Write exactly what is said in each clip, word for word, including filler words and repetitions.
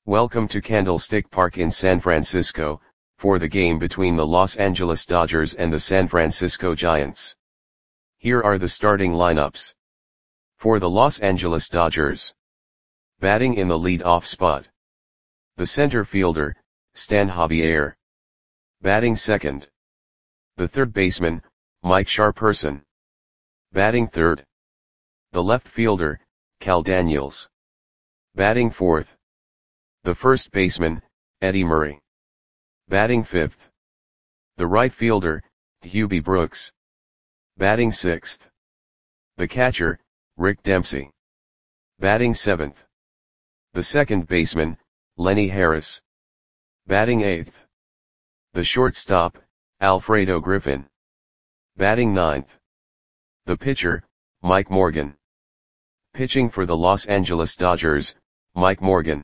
Welcome to Candlestick Park in San Francisco, for the game between the Los Angeles Dodgers and the San Francisco Giants. Here are the starting lineups. For the Los Angeles Dodgers. Batting in the lead-off spot. The center fielder, Stan Javier. Batting second. The third baseman, Mike Sharperson. Batting third. The left fielder, Cal Daniels. Batting fourth. The first baseman, Eddie Murray. Batting fifth. The right fielder, Hubie Brooks. Batting sixth. The catcher, Rick Dempsey. Batting seventh. The second baseman, Lenny Harris. Batting eighth. The shortstop, Alfredo Griffin. Batting ninth. The pitcher, Mike Morgan. Pitching for the Los Angeles Dodgers, Mike Morgan.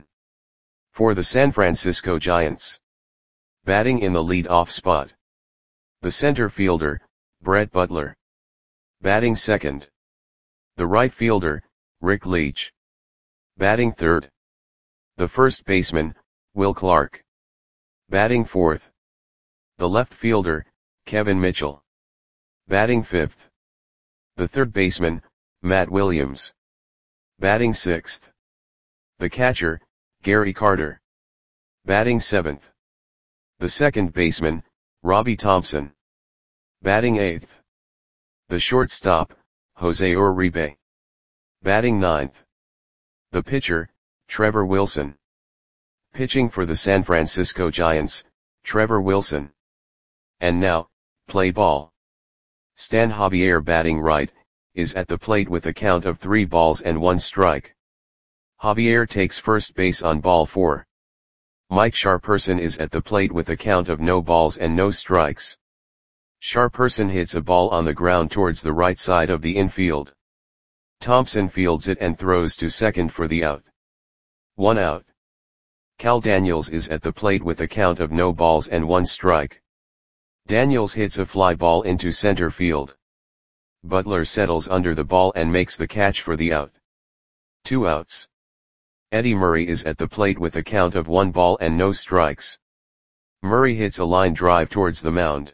For the San Francisco Giants. Batting in the lead-off spot. The center fielder, Brett Butler. Batting second. The right fielder, Rick Leach. Batting third. The first baseman, Will Clark. Batting fourth. The left fielder, Kevin Mitchell. Batting fifth. The third baseman, Matt Williams. Batting sixth. The catcher, Gary Carter. Batting seventh. The second baseman, Robbie Thompson. Batting eighth. The shortstop, Jose Uribe. Batting ninth. The pitcher, Trevor Wilson. Pitching for the San Francisco Giants, Trevor Wilson. And now, play ball. Stan Javier batting right, is at the plate with a count of three balls and one strike. Javier takes first base on ball four. Mike Sharperson is at the plate with a count of no balls and no strikes. Sharperson hits a ball on the ground towards the right side of the infield. Thompson fields it and throws to second for the out. One out. Cal Daniels is at the plate with a count of no balls and one strike. Daniels hits a fly ball into center field. Butler settles under the ball and makes the catch for the out. Two outs. Eddie Murray is at the plate with a count of one ball and no strikes. Murray hits a line drive towards the mound.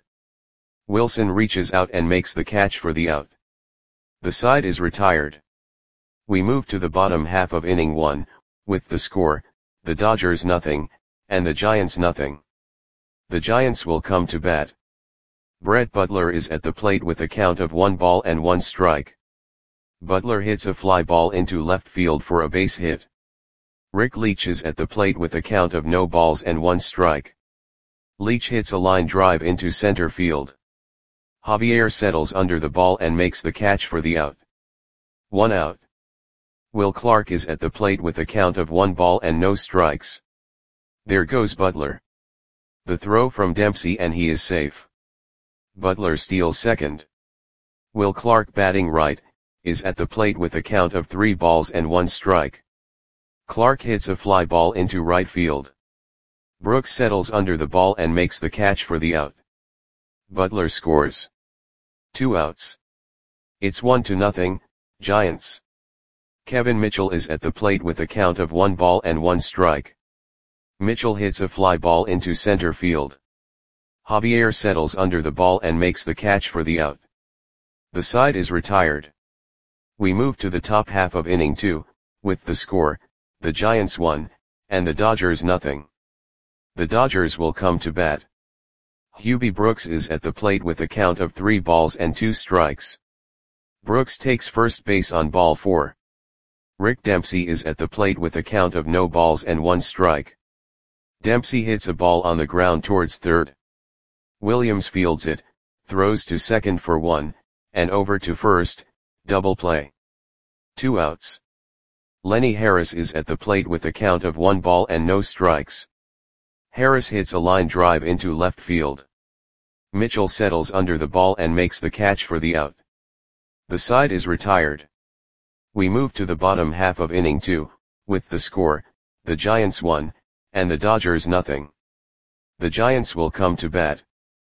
Wilson reaches out and makes the catch for the out. The side is retired. We move to the bottom half of inning one, with the score, the Dodgers nothing, and the Giants nothing. The Giants will come to bat. Brett Butler is at the plate with a count of one ball and one strike. Butler hits a fly ball into left field for a base hit. Rick Leach is at the plate with a count of no balls and one strike. Leach hits a line drive into center field. Javier settles under the ball and makes the catch for the out. One out. Will Clark is at the plate with a count of one ball and no strikes. There goes Butler. The throw from Dempsey and he is safe. Butler steals second. Will Clark batting right, is at the plate with a count of three balls and one strike. Clark hits a fly ball into right field. Brooks settles under the ball and makes the catch for the out. Butler scores. Two outs. It's one to nothing, Giants. Kevin Mitchell is at the plate with a count of one ball and one strike. Mitchell hits a fly ball into center field. Javier settles under the ball and makes the catch for the out. The side is retired. We move to the top half of inning two, with the score, the Giants one, and the Dodgers nothing. The Dodgers will come to bat. Hubie Brooks is at the plate with a count of three balls and two strikes. Brooks takes first base on ball four. Rick Dempsey is at the plate with a count of no balls and one strike. Dempsey hits a ball on the ground towards third. Williams fields it, throws to second for one, and over to first, double play. Two outs. Lenny Harris is at the plate with a count of one ball and no strikes. Harris hits a line drive into left field. Mitchell settles under the ball and makes the catch for the out. The side is retired. We move to the bottom half of inning two, with the score, the Giants one, and the Dodgers nothing. The Giants will come to bat.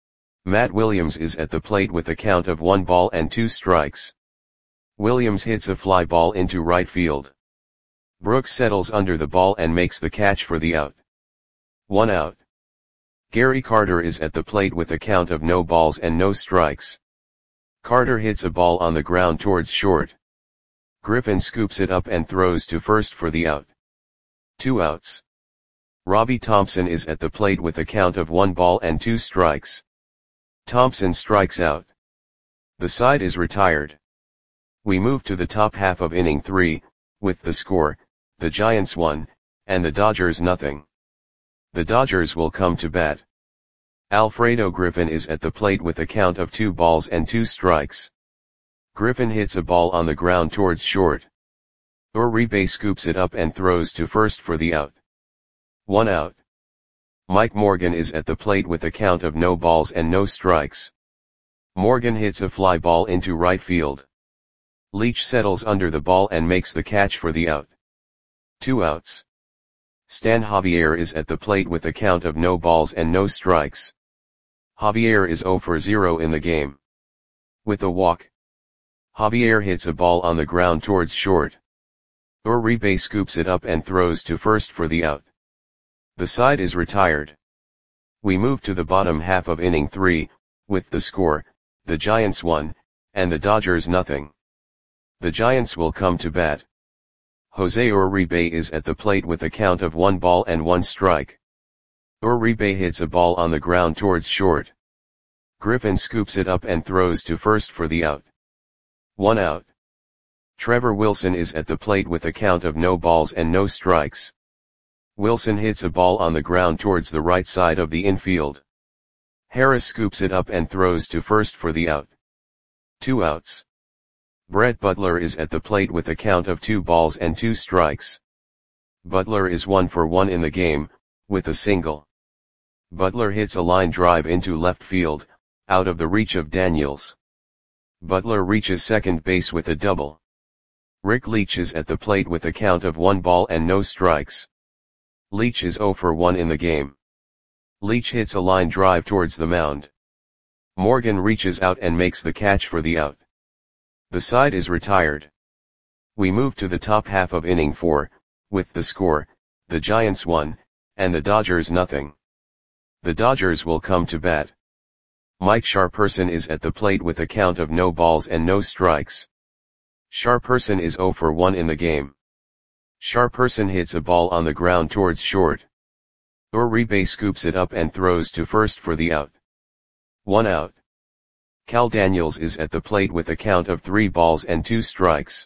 Matt Williams is at the plate with a count of one ball and two strikes. Williams hits a fly ball into right field. Brooks settles under the ball and makes the catch for the out. One out. Gary Carter is at the plate with a count of no balls and no strikes. Carter hits a ball on the ground towards short. Griffin scoops it up and throws to first for the out. Two outs. Robbie Thompson is at the plate with a count of one ball and two strikes. Thompson strikes out. The side is retired. We move to the top half of inning three, with the score, the Giants one, and the Dodgers nothing. The Dodgers will come to bat. Alfredo Griffin is at the plate with a count of two balls and two strikes. Griffin hits a ball on the ground towards short. Uribe scoops it up and throws to first for the out. One out. Mike Morgan is at the plate with a count of no balls and no strikes. Morgan hits a fly ball into right field. Leach settles under the ball and makes the catch for the out. Two outs. Stan Javier is at the plate with a count of no balls and no strikes. Javier is zero for zero in the game. With a walk, Javier hits a ball on the ground towards short. Uribe scoops it up and throws to first for the out. The side is retired. We move to the bottom half of inning three, with the score, the Giants one, and the Dodgers nothing. The Giants will come to bat. Jose Uribe is at the plate with a count of one ball and one strike. Uribe hits a ball on the ground towards short. Griffin scoops it up and throws to first for the out. One out. Trevor Wilson is at the plate with a count of no balls and no strikes. Wilson hits a ball on the ground towards the right side of the infield. Harris scoops it up and throws to first for the out. Two outs. Brett Butler is at the plate with a count of two balls and two strikes. Butler is one for one in the game, with a single. Butler hits a line drive into left field, out of the reach of Daniels. Butler reaches second base with a double. Rick Leach is at the plate with a count of one ball and no strikes. Leach is zero for one in the game. Leach hits a line drive towards the mound. Morgan reaches out and makes the catch for the out. The side is retired. We move to the top half of inning four, with the score, the Giants one, and the Dodgers nothing. The Dodgers will come to bat. Mike Sharperson is at the plate with a count of no balls and no strikes. Sharperson is zero for one in the game. Sharperson hits a ball on the ground towards short. Uribe scoops it up and throws to first for the out. One out. Cal Daniels is at the plate with a count of three balls and two strikes.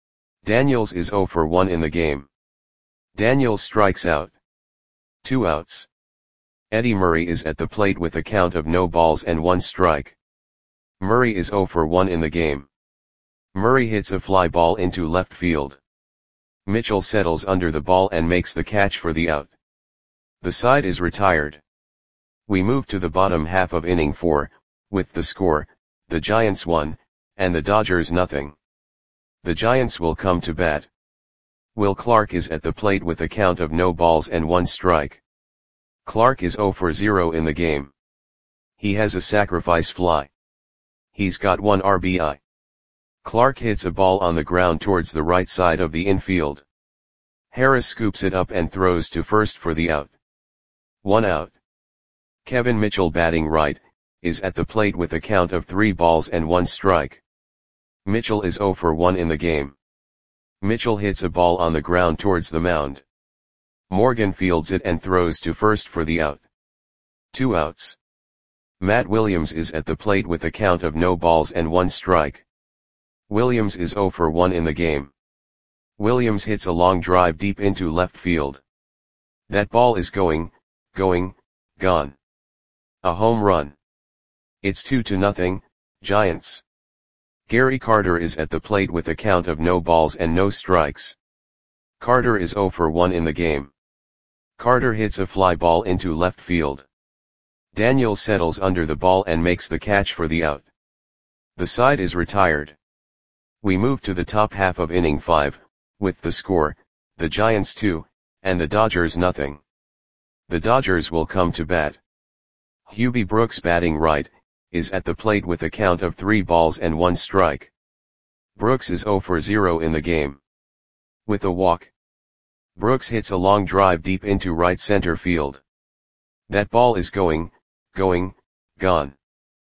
Daniels is zero for one in the game. Daniels strikes out. Two outs. Eddie Murray is at the plate with a count of no balls and one strike. Murray is zero for one in the game. Murray hits a fly ball into left field. Mitchell settles under the ball and makes the catch for the out. The side is retired. We move to the bottom half of inning four, with the score, the Giants one, and the Dodgers nothing. The Giants will come to bat. Will Clark is at the plate with a count of no balls and one strike. Clark is zero for zero in the game. He has a sacrifice fly. He's got one R B I. Clark hits a ball on the ground towards the right side of the infield. Harris scoops it up and throws to first for the out. One out. Kevin Mitchell, batting right, is at the plate with a count of three balls and one strike. Mitchell is zero for one in the game. Mitchell hits a ball on the ground towards the mound. Morgan fields it and throws to first for the out. Two outs. Matt Williams is at the plate with a count of no balls and one strike. Williams is zero for one in the game. Williams hits a long drive deep into left field. That ball is going, going, gone. A home run. It's two to nothing, Giants. Gary Carter is at the plate with a count of no balls and no strikes. Carter is zero for one in the game. Carter hits a fly ball into left field. Daniels settles under the ball and makes the catch for the out. The side is retired. We move to the top half of inning five, with the score, the Giants two, and the Dodgers nothing. The Dodgers will come to bat. Hubie Brooks, batting right, is at the plate with a count of three balls and one strike. Brooks is zero for zero in the game. With a walk, Brooks hits a long drive deep into right center field. That ball is going, going, gone.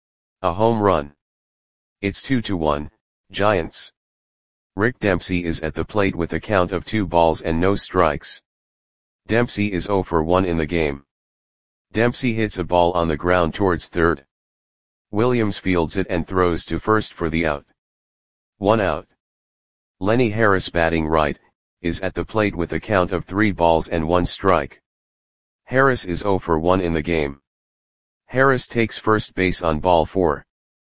A home run. It's two to one, Giants. Rick Dempsey is at the plate with a count of two balls and no strikes. Dempsey is zero for one in the game. Dempsey hits a ball on the ground towards third. Williams fields it and throws to first for the out. One out. Lenny Harris, batting right, is at the plate with a count of three balls and one strike. Harris is zero for one in the game. Harris takes first base on ball four.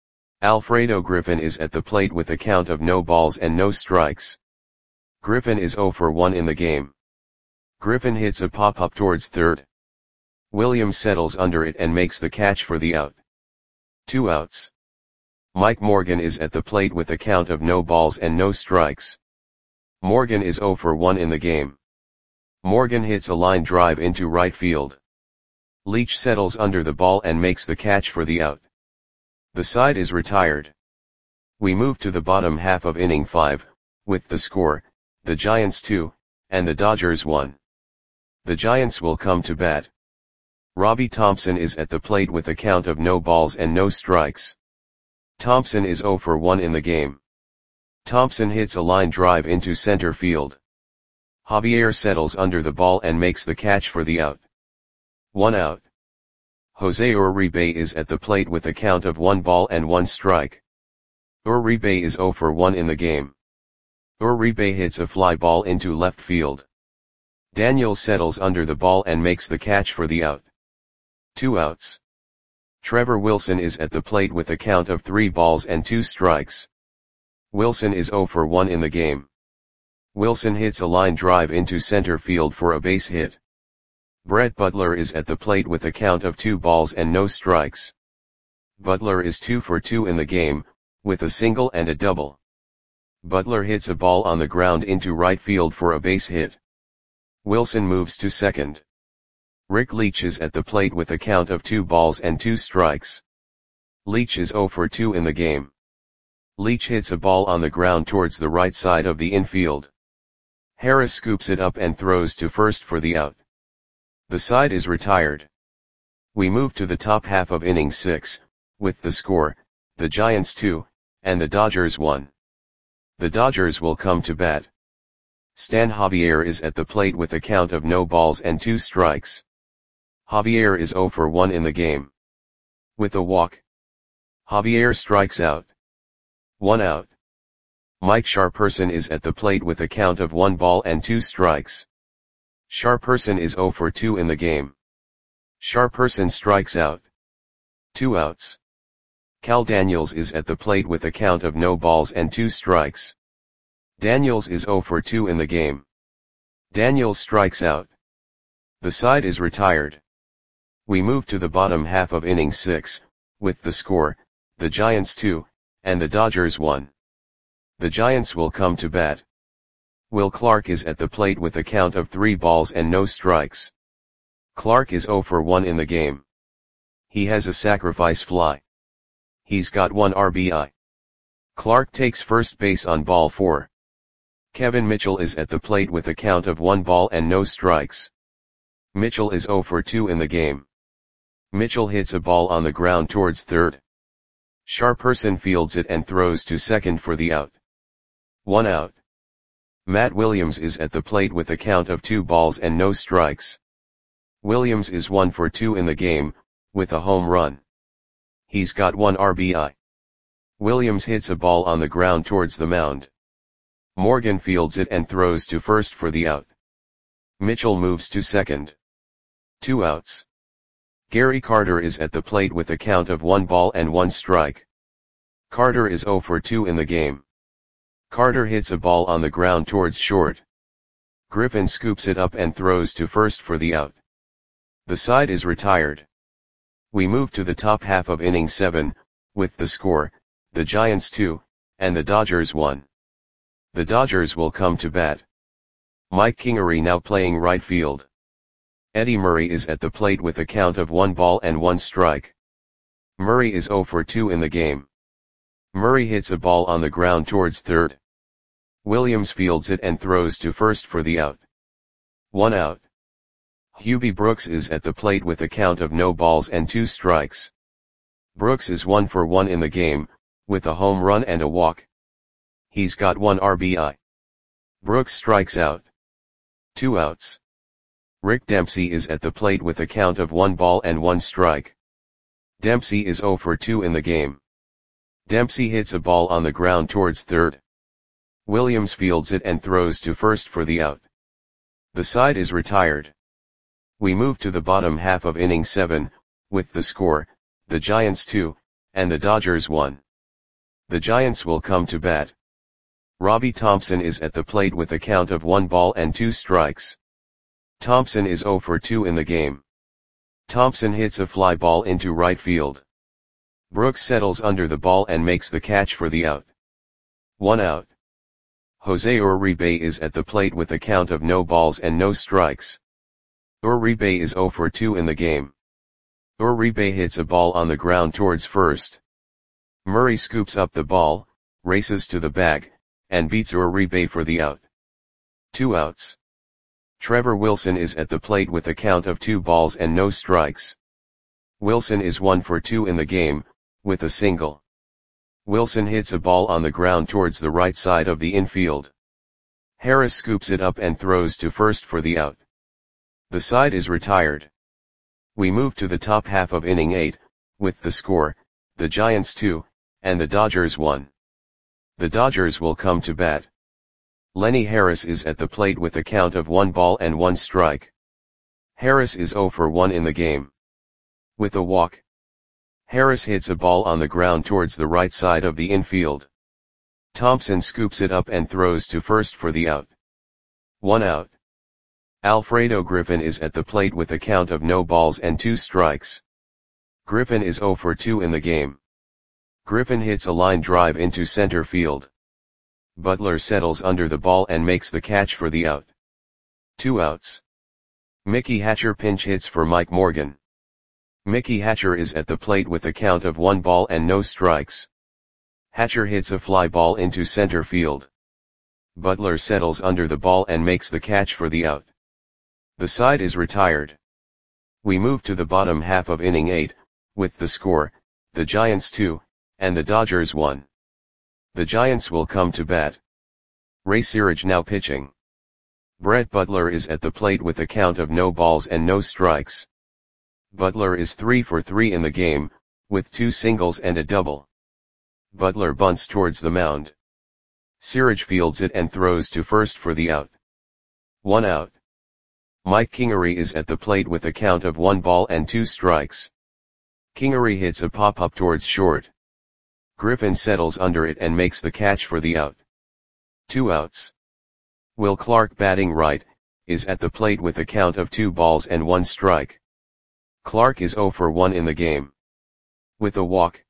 Alfredo Griffin is at the plate with a count of no balls and no strikes. Griffin is zero for one in the game. Griffin hits a pop-up towards third. Williams settles under it and makes the catch for the out. Two outs. Mike Morgan is at the plate with a count of no balls and no strikes. Morgan is zero for one in the game. Morgan hits a line drive into right field. Leach settles under the ball and makes the catch for the out. The side is retired. We move to the bottom half of inning five, with the score, the Giants two, and the Dodgers one. The Giants will come to bat. Robbie Thompson is at the plate with a count of no balls and no strikes. Thompson is zero for one in the game. Thompson hits a line drive into center field. Javier settles under the ball and makes the catch for the out. One out. Jose Uribe is at the plate with a count of one ball and one strike. Uribe is zero for one in the game. Uribe hits a fly ball into left field. Daniels settles under the ball and makes the catch for the out. Two outs. Trevor Wilson is at the plate with a count of three balls and two strikes. Wilson is zero for one in the game. Wilson hits a line drive into center field for a base hit. Brett Butler is at the plate with a count of two balls and no strikes. Butler is two for two in the game, with a single and a double. Butler hits a ball on the ground into right field for a base hit. Wilson moves to second. Rick Leach is at the plate with a count of two balls and two strikes. Leach is zero for two in the game. Leach hits a ball on the ground towards the right side of the infield. Harris scoops it up and throws to first for the out. The side is retired. We move to the top half of inning six, with the score, the Giants two, and the Dodgers one. The Dodgers will come to bat. Stan Javier is at the plate with a count of no balls and two strikes. Javier is zero for one in the game. With a walk, Javier strikes out. One out. Mike Sharperson is at the plate with a count of one ball and two strikes. Sharperson is zero for two in the game. Sharperson strikes out. Two outs. Cal Daniels is at the plate with a count of no balls and two strikes. Daniels is zero for two in the game. Daniels strikes out. The side is retired. We move to the bottom half of inning six, with the score, the Giants two, and the Dodgers one. The Giants will come to bat. Will Clark is at the plate with a count of three balls and no strikes. Clark is zero for one in the game. He has a sacrifice fly. He's got one R B I. Clark takes first base on ball four. Kevin Mitchell is at the plate with a count of one ball and no strikes. Mitchell is zero for two in the game. Mitchell hits a ball on the ground towards third. Sharperson fields it and throws to second for the out. One out. Matt Williams is at the plate with a count of two balls and no strikes. Williams is one for two in the game, with a home run. He's got one R B I. Williams hits a ball on the ground towards the mound. Morgan fields it and throws to first for the out. Mitchell moves to second. Two outs. Gary Carter is at the plate with a count of one ball and one strike. Carter is zero for two in the game. Carter hits a ball on the ground towards short. Griffin scoops it up and throws to first for the out. The side is retired. We move to the top half of inning seven, with the score, the Giants two, and the Dodgers one. The Dodgers will come to bat. Mike Kingery now playing right field. Eddie Murray is at the plate with a count of one ball and one strike. Murray is zero for two in the game. Murray hits a ball on the ground towards third. Williams fields it and throws to first for the out. One out. Hubie Brooks is at the plate with a count of no balls and two strikes. Brooks is one for one in the game, with a home run and a walk. He's got one R B I. Brooks strikes out. Two outs. Rick Dempsey is at the plate with a count of one ball and one strike. Dempsey is zero for two in the game. Dempsey hits a ball on the ground towards third. Williams fields it and throws to first for the out. The side is retired. We move to the bottom half of inning seven, with the score, the Giants two, and the Dodgers one. The Giants will come to bat. Robbie Thompson is at the plate with a count of one ball and two strikes. Thompson is zero for two in the game. Thompson hits a fly ball into right field. Brooks settles under the ball and makes the catch for the out. One out. Jose Uribe is at the plate with a count of no balls and no strikes. Uribe is zero for two in the game. Uribe hits a ball on the ground towards first. Murray scoops up the ball, races to the bag, and beats Uribe for the out. Two outs. Trevor Wilson is at the plate with a count of two balls and no strikes. Wilson is one for two in the game, with a single. Wilson hits a ball on the ground towards the right side of the infield. Harris scoops it up and throws to first for the out. The side is retired. We move to the top half of inning eight, with the score, the Giants two, and the Dodgers one. The Dodgers will come to bat. Lenny Harris is at the plate with a count of one ball and one strike. Harris is zero for one in the game. With a walk. Harris hits a ball on the ground towards the right side of the infield. Thompson scoops it up and throws to first for the out. One out. Alfredo Griffin is at the plate with a count of no balls and two strikes. Griffin is zero for two in the game. Griffin hits a line drive into center field. Butler settles under the ball and makes the catch for the out. Two outs. Mickey Hatcher pinch hits for Mike Morgan. Mickey Hatcher is at the plate with a count of one ball and no strikes. Hatcher hits a fly ball into center field. Butler settles under the ball and makes the catch for the out. The side is retired. We move to the bottom half of inning eight, with the score, the Giants two, and the Dodgers one. The Giants will come to bat. Ray Searage now pitching. Brett Butler is at the plate with a count of no balls and no strikes. Butler is three for three in the game, with two singles and a double. Butler bunts towards the mound. Searage fields it and throws to first for the out. One out. Mike Kingery is at the plate with a count of one ball and two strikes. Kingery hits a pop-up towards short. Griffin settles under it and makes the catch for the out. Two outs. Will Clark, batting right, is at the plate with a count of two balls and one strike. Clark is zero for one in the game. With a walk.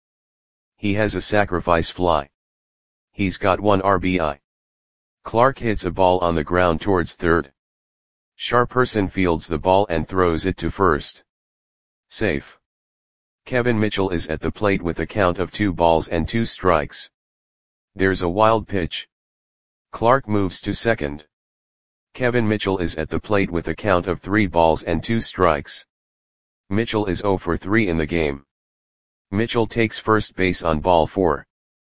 He has a sacrifice fly. He's got one R B I. Clark hits a ball on the ground towards third. Sharperson fields the ball and throws it to first. Safe. Kevin Mitchell is at the plate with a count of two balls and two strikes. There's a wild pitch. Clark moves to second. Kevin Mitchell is at the plate with a count of three balls and two strikes. Mitchell is zero for three in the game. Mitchell takes first base on ball four.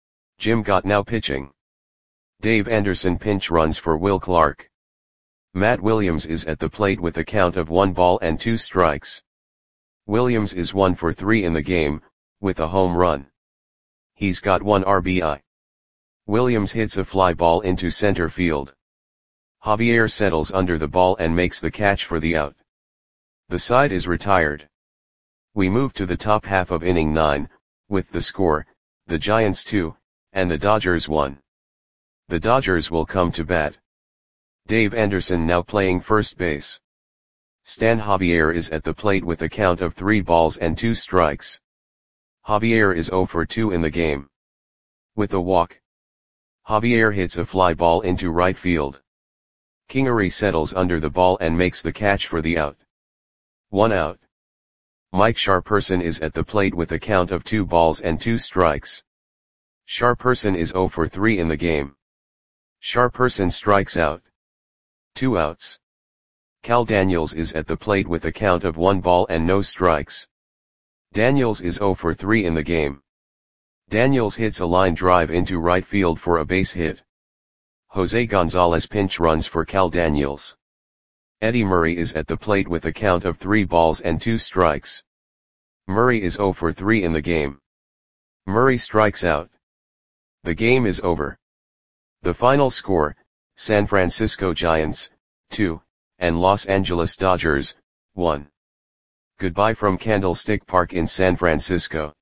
Jim Gott now pitching. Dave Anderson pinch runs for Will Clark. Matt Williams is at the plate with a count of one ball and two strikes. Williams is one for three in the game, with a home run. He's got one R B I. Williams hits a fly ball into center field. Javier settles under the ball and makes the catch for the out. The side is retired. We move to the top half of inning nine, with the score, the Giants two, and the Dodgers one. The Dodgers will come to bat. Dave Anderson now playing first base. Stan Javier is at the plate with a count of three balls and two strikes. Javier is zero for two in the game. With a walk. Javier hits a fly ball into right field. Kingery settles under the ball and makes the catch for the out. One out. Mike Sharperson is at the plate with a count of two balls and two strikes. Sharperson is zero for three in the game. Sharperson strikes out. Two outs. Cal Daniels is at the plate with a count of one ball and no strikes. Daniels is zero for three in the game. Daniels hits a line drive into right field for a base hit. Jose Gonzalez pinch runs for Cal Daniels. Eddie Murray is at the plate with a count of three balls and two strikes. Murray is zero for three in the game. Murray strikes out. The game is over. The final score, San Francisco Giants, two, and Los Angeles Dodgers, one. Goodbye from Candlestick Park in San Francisco.